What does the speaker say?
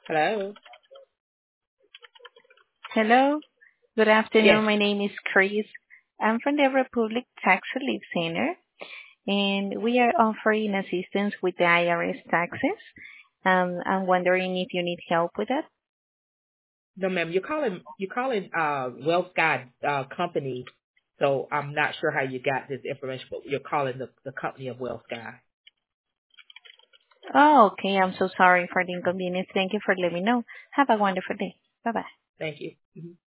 Hello. Hello, good Yes. afternoon. My name is Chris. I'm from the Republic Tax Relief Center, and we are offering assistance with the IRS taxes. I'm wondering if you need help with that. No, ma'am. You're calling Wealth Sky company. So I'm not sure how you got this information, but you're calling the company of Wealth Sky. Oh, okay. I'm so sorry for the inconvenience. Thank you for letting me know. Have a wonderful day. Bye bye. Thank you. Mhm.